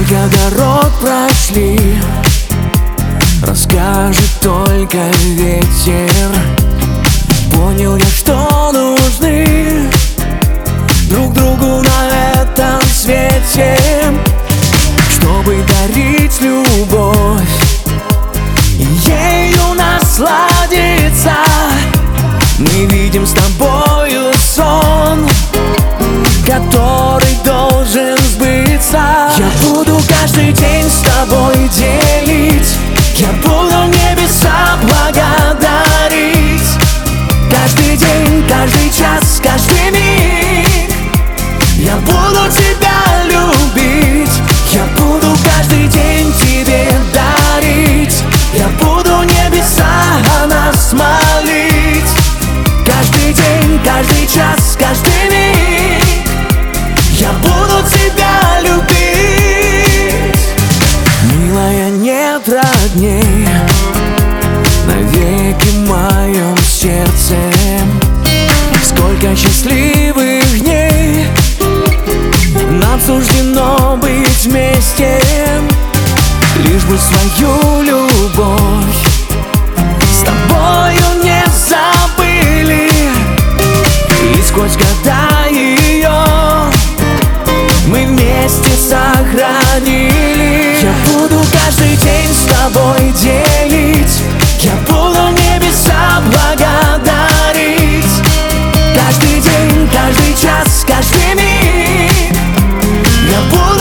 Сколько дорог прошли, расскажет только ветер. Понял я, что нужны друг другу на этом свете, чтобы дарить любовь и ею насладиться. Мы видим с тобою сон, который должен сбыться. Я буду каждый день с тобой делить, я буду небеса благодарить. Каждый день, каждый час, каждый миг я буду тебя любить. Я буду каждый день тебе дарить, я буду небеса о нас молить. Каждый день, каждый час, каждый миг я буду тебя любить. Милая, нет родней навеки в моем сердце. Сколько счастливых дней нам суждено быть вместе, лишь бы свою любовь с тобою не забыли. И сквозь года ее мы вместе сохранили. Я буду каждый день с тобой делить, я буду небеса благодарить. Каждый день, каждый час, каждый миг я буду